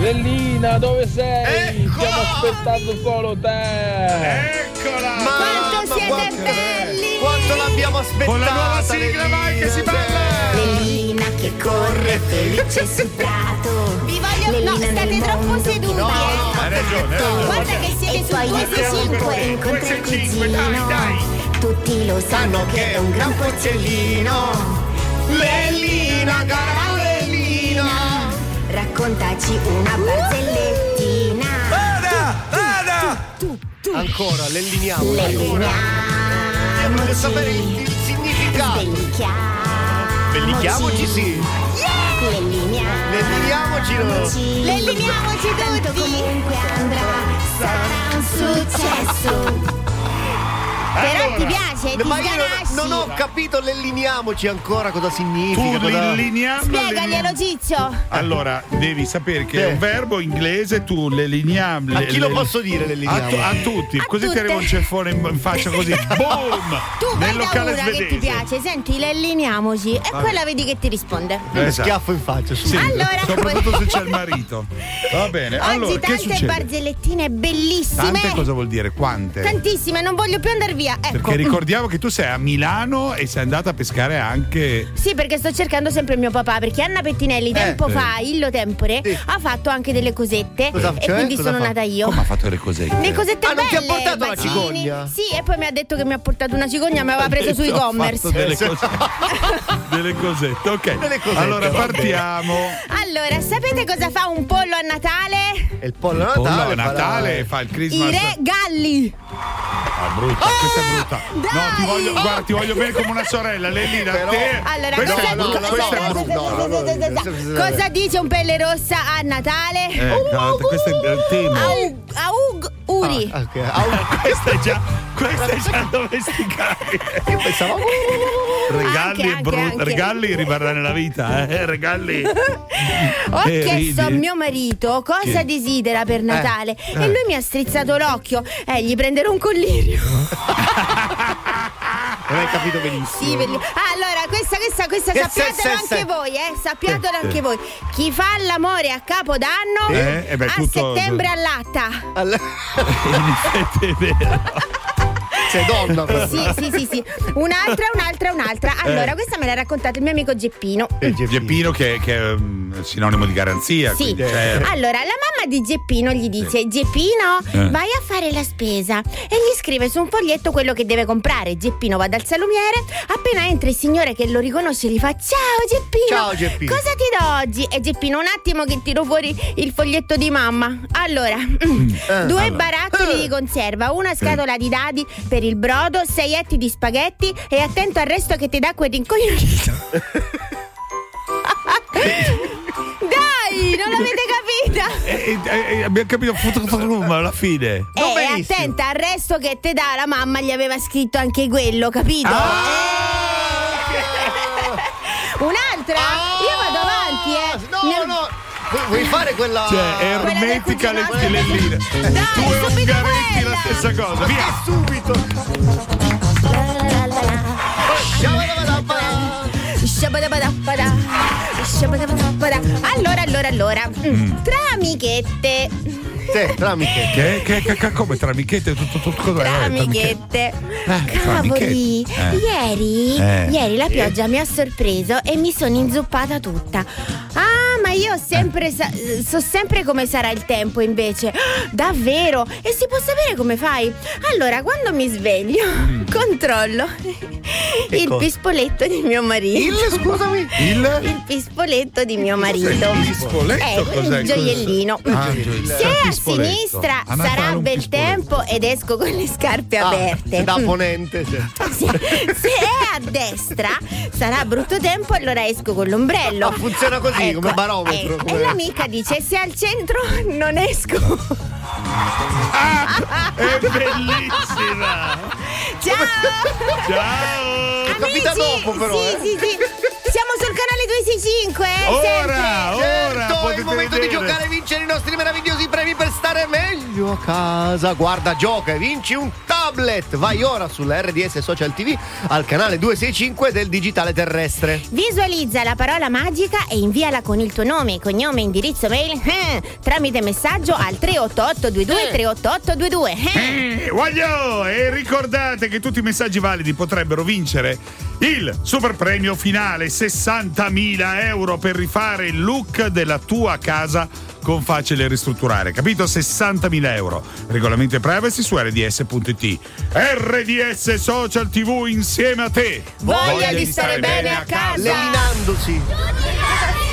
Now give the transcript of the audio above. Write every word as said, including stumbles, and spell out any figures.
Lellina, dove sei? Ecco! Stiamo aspettando solo te. Eccola! Ma, quanto siete quanto, belli! Quanto l'abbiamo aspettata! Con la nuova sigla, Lellina, vai che si balla! Lellina che corre felice sul prato. Vi voglio. No, state troppo seduti. No, hai ragione, hai ragione. Guarda che siete su due cinque. Incontra il cugino. Tutti lo sanno che è un gran porcellino. Lellina, cara Lellina! Raccontaci una barzellettina. Vada! Vada! Tu, tu, tu. Ancora, lelliniamo. Lelliniamoci. Voglio sapere il, il significato. Bellichiamoci. Bellichiamoci, sì. Lelliniamoci. Lelliniamoci, no. Lelliniamoci tanto comunque andrà. Sarà un successo. Però Allora, ti piace, ti Ma io sganasci. non ho capito lelliniamoci ancora cosa significa. Tu cosa... lilliniamo. Spiegaglielo, Ciccio. Allora, devi sapere che Sì. è un verbo inglese, tu lelliniam. A le- chi lo le- posso dire A, lelliniamo? tu- a tutti, A così tutte. ti arriva un ceffone in, in faccia così. Boom! Tu vai Nel da locale una svedese. che ti piace, senti, lelliniamoci. E quella vedi che ti risponde. Un Esatto. schiaffo in faccia, su. Sì, Allora, soprattutto se c'è il marito. Va bene. Allora, Oggi che tante succede? barzellettine bellissime. Tante cosa vuol dire? Quante? Tantissime, non voglio più andare via. Ecco. Perché ricordiamo che tu sei a Milano e sei andata a pescare anche. Sì, perché sto cercando sempre mio papà, perché Anna Pettinelli tempo Eh. fa, Illo Tempore, Sì. ha fatto anche delle cosette. Cosa- e cioè? quindi Cosa sono fa? nata io. Come ha fatto le cosette? Le cosette Ah, non belle, ti ha portato la bacini. cicogna? Sì, e poi mi ha detto che mi ha portato una cicogna, mi aveva preso su Ho e-commerce. fatto delle, cose- delle cosette, ok. Delle cosette, allora va bene. partiamo. Allora, sapete cosa fa un pollo a Natale? E il pollo a Pollo Natale. a Natale fa il Christmas. I regalli. Ah, brutta, questa è brutta. dai! No, ti voglio, guarda, ti voglio bene come una sorella, Lellina. Però- te. Allora, questa cosa, è no, brutta, no, questa no, è no, brutta. no, no, no, no. cosa dice un pelle rossa a Natale? Eh, cazzo, questo è il tema. Aug, aug, uri. Ah, ok. Ah, Questa è già, questa è già domesticata. io pensavo. Regalli, Anche, e bru- anche, anche. regalli rimarrà nella vita, eh? Regalli. Ho Eh, chiesto a ridi. mio marito cosa Che? desidera per Natale eh. e lui mi ha strizzato l'occhio. Eh, gli prenderò un collirio. Non hai capito benissimo. Sì, belli- ah, allora, questa, questa, questa Che sappiatelo se- se- anche se- voi, eh? Sappiatelo Eh, anche eh. voi. Chi fa l'amore a Capodanno Eh, eh beh, a tutto- settembre allatta. All- In effetti è vero. Sei donna, però. Sì, sì, sì, sì. Un'altra, un'altra, un'altra. Allora, questa me l'ha raccontata il mio amico Geppino. Eh, Geppino. Geppino che, che è um, sinonimo di garanzia. Sì, quindi, cioè, allora la mamma di Geppino gli dice: Geppino, Eh. vai a fare la spesa. E gli scrive su un foglietto quello che deve comprare. Geppino va dal salumiere. Appena entra il signore che lo riconosce, gli fa: Ciao Geppino, Ciao, Geppino. cosa ti do oggi? E Geppino, un attimo che tiro fuori il foglietto di mamma. Allora, Eh, due allora. barattoli Eh. di conserva, una scatola di dadi per il brodo, sei etti di spaghetti e attento al resto che ti dà quel rincoglionito. Dai, non l'avete capita? eh, eh, eh, abbiamo capito ma alla fine. E No, benissimo. attenta al resto che te dà la mamma, gli aveva scritto anche quello, capito? Ah! Un'altra? Io vado avanti, eh. No, Nel- no. Vu- Vuoi fare quella. Cioè, Quella del ermetica le cugino. Lellina. Dai, Tu e subito Ungaretti quella. la stessa cosa. Via. Subito. Shabadabadabada. Shabadabadabada. Allora, allora, allora. Mm. Tra amichette. Sì, tra amiche. Che, che, che, che come tra amichette? Tutto, tutto, tutto, Tra eh, amichette. Eh, tra Cavoli, amichette. Eh. ieri, Eh. ieri la pioggia mi ha sorpreso e mi sono inzuppata tutta. Ah, ma io ho sempre sa- so sempre come sarà il tempo invece. Davvero? E si può sapere come fai? Allora, quando mi sveglio, controllo il cosa? pispoletto di mio marito. Il, scusami. Il? Il pispoletto di mio marito. Il pispoletto? Eh, Cos'è? un gioiellino. Ah, gio- Se il a pispoletto. sinistra A Natale sarà un bel pispoletto. tempo ed esco con le scarpe Ah, aperte. da Mm. ponente. Sì. Se, se è a destra sarà brutto tempo, allora esco con l'ombrello. Ah, funziona così, come barometro, ecco. come- E l'amica dice: se al centro non esco. Ah, è bellissima. Ciao! Ciao. capita dopo, però, Sì, eh. sì, sì. Siamo sul canale duecentosessantacinque, eh, Ora, sempre. ora Certo, è potete il momento di vedere. giocare e vincere i nostri meravigliosi premi premi per stare meglio a casa. Guarda, gioca e vinci un tablet. Vai ora sulla R D S Social T V al canale duecentosessantacinque del digitale terrestre. Visualizza la parola magica e inviala con il tuo nome, cognome e indirizzo mail eh, tramite messaggio al tre otto otto due due tre otto otto due due. Eh. Eh, voglio! E ricordate che tutti i messaggi validi potrebbero vincere il super premio finale, sessantamila euro per rifare il look della tua casa con Facile Ristrutturare, capito? sessantamila euro. Regolamento e privacy su R D S punto it. R D S Social T V insieme a te. Voglia di stare bene a casa. Levinandosi.